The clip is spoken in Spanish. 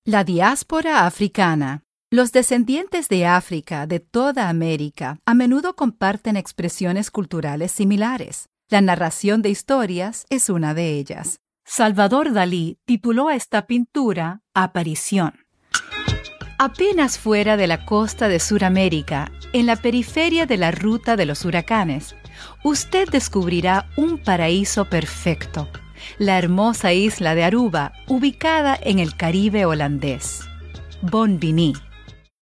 La diáspora africana. Los descendientes de África de toda América a menudo comparten expresiones culturales similares. La narración de historias es una de ellas. Salvador Dalí tituló a esta pintura Aparición. Apenas fuera de la costa de Suramérica, en la periferia de la ruta de los huracanes, usted descubrirá un paraíso perfecto, la hermosa isla de Aruba, ubicada en el Caribe holandés. Bon Vini.